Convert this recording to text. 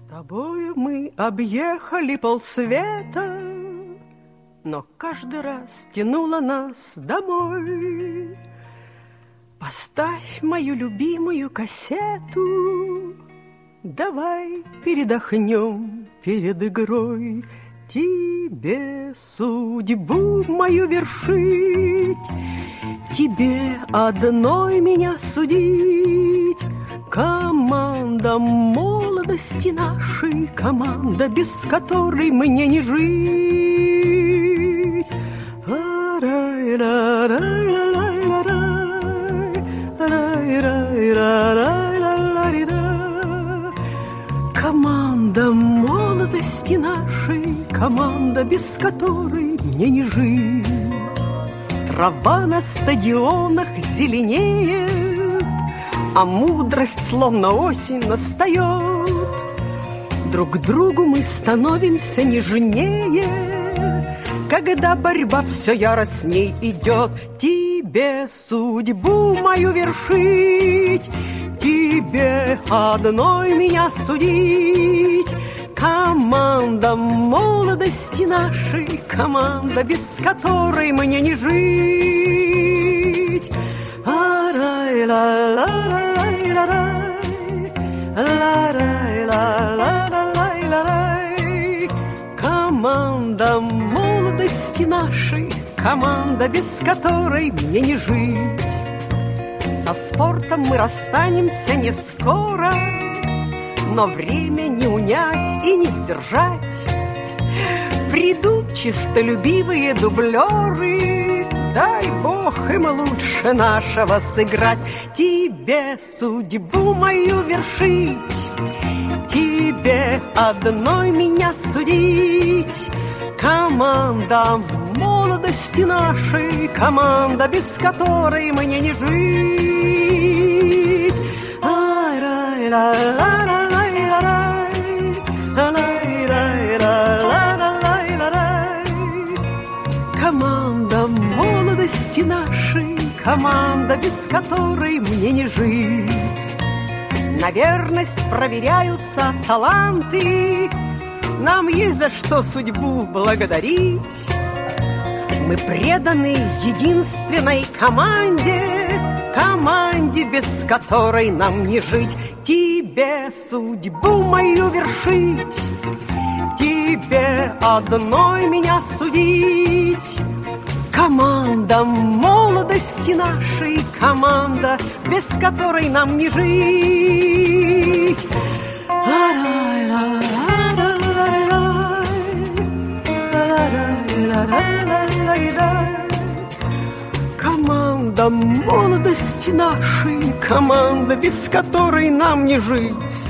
тобою мы объехали полсвета, но каждый раз тянуло нас домой. Поставь мою любимую кассету, давай передохнем перед игрой. Тебе судьбу мою вершить, тебе одной меня судить. Команда молодости нашей, команда, без которой мне не жить. Команда молодости нашей, команда, без которой мне не жить. Трава на стадионах зеленеет, а мудрость, словно осень, настает. Друг к другу мы становимся нежнее, когда борьба все яростней идет. Тебе судьбу мою вершить, тебе одной меня судить. Команда молодости нашей, команда, без которой мне не жить. Команда молодости нашей, команда, без которой мне не жить. Со спортом мы расстанемся не скоро, но время не унять и не сдержать. Придут чистолюбивые дублеры, дай Бог им лучше нашего сыграть. Тебе судьбу мою вершить, тебе одной меня судить. Команда молодости нашей, команда, без которой мне не жить. Команда молодости нашей, команда, без которой мне не жить. На верность проверяются таланты, нам есть за что судьбу благодарить. Мы преданы единственной команде, команде, без которой нам не жить. Тебе судьбу мою вершить, тебе одной меня судить. Команда молодости нашей, команда, без которой нам не жить. Команда молодости нашей, команда, без которой нам не жить.